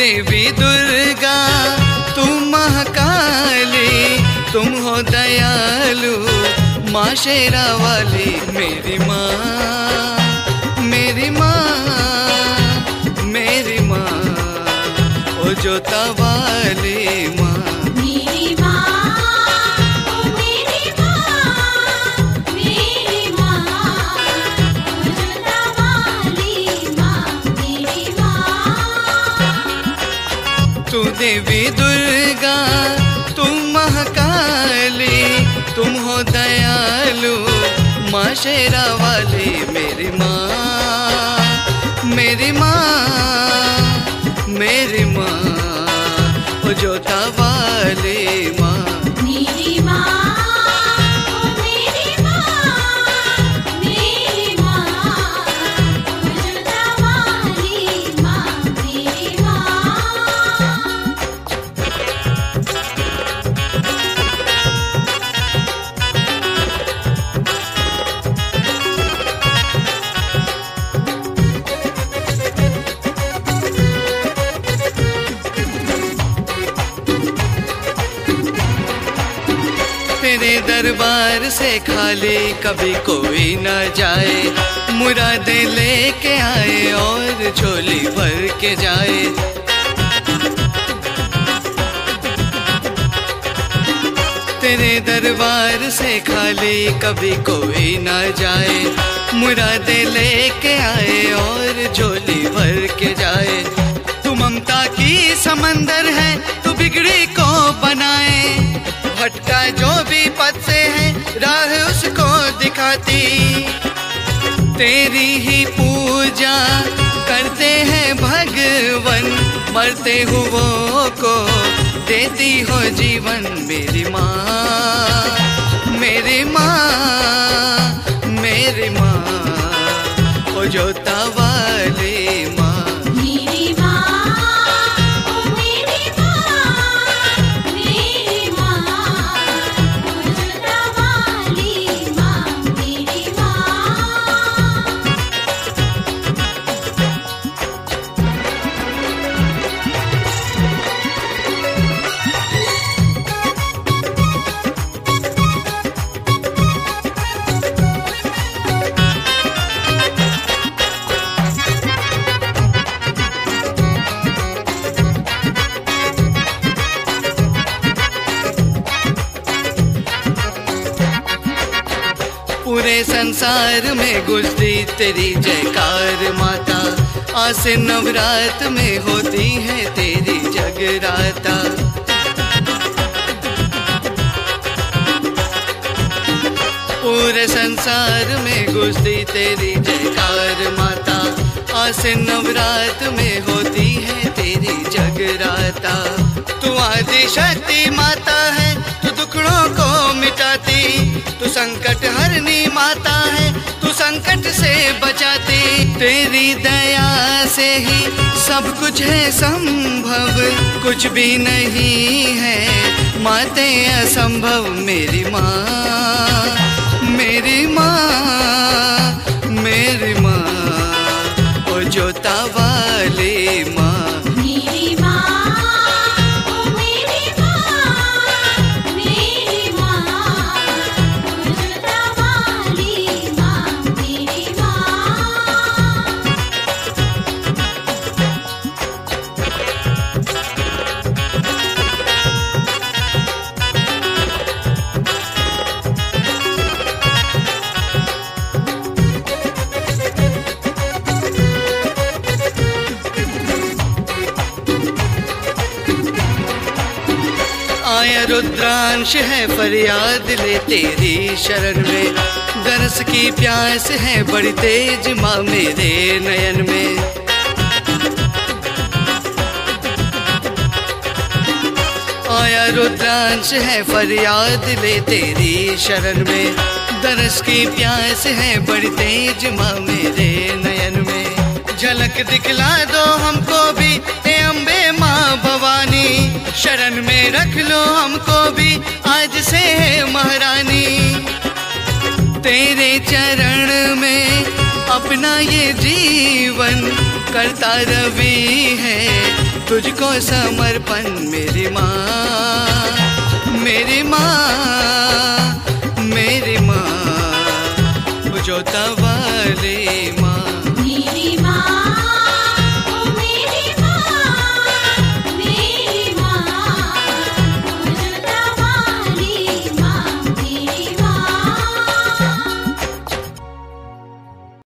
देवी दुर्गा, तुम महाकाली, तुम हो दयालु, माँ शेरा वाली, मेरी माँ, मेरी माँ, मेरी माँ, ओ जोता वाली माँ। मेरी माँ, ओ मेरी माँ, मेरी माँ, ओ जोता वाली माँ, मेरी माँ। तू देवी दुर्गा, तुम महाकाली, तुम हो दयालु, माँ शेरा वाली, मेरी माँ, मेरी माँ, मेरी माँ, ओ जोता वाली माँ। मेरी माँ, ओ मेरी माँ, मेरी माँ, ओ जोता वाली माँ, मेरी माँ। तेरे दरबार से खाली कभी कोई न जाए, मुरादें लेके आए और झोली भर के जाए। तेरे दरबार से खाली कभी कोई न जाए, मुरादें लेके आए और झोली भर के जाए। तू ममता की समंदर है, तू बिगड़ी को बनाए, भटका जो भी पथ से है, राह उसको दिखाती। तेरी ही पूजा करते हैं भगवन, मरते हुओं को देती हो जीवन, मेरी माँ, मेरी माँ, मेरी माँ, ओ जोता वाली माँ। मेरी माँ, ओ मेरी माँ, मेरी माँ, ओ जोता वाली माँ, मेरी माँ। पूरे संसार में गुजरी तेरी जयकार माता, आसे नवरात में होती है तेरी जगराता। पूरे संसार में गुजरी तेरी जयकार माता, आसे नवरात में होती है तेरी जगराता। तू आदि शक्ति माता है, तू दुखड़ों को मिटाती, तू संकट हरनी माता है, तू संकट से बचाती। तेरी दया से ही सब कुछ है संभव, कुछ भी नहीं है माते असंभव, मेरी माँ, मेरी माँ, मेरी माँ, ओ जोता वाली माँ। मेरी माँ, ओ मेरी माँ, मेरी माँ, ओ जोता वाली माँ, मेरी माँ। आया रुद्रांश है फरियाद ले तेरी शरण में, दरस की प्यास है बड़ी तेज माँ मेरे नयन में। आया रुद्रांश है फरियाद ले तेरी शरण में, दरस की प्यास है बड़ी तेज माँ मेरे नयन में। झलक दिखला दो हमको भी हे अम्बे माँ भवानी, शरण में रख लो हमको भी आज से है महारानी। तेरे चरण में अपना ये जीवन करता रवि है, तुझको समर्पण मेरी माँ, मेरी माँ, मेरी माँ, जोता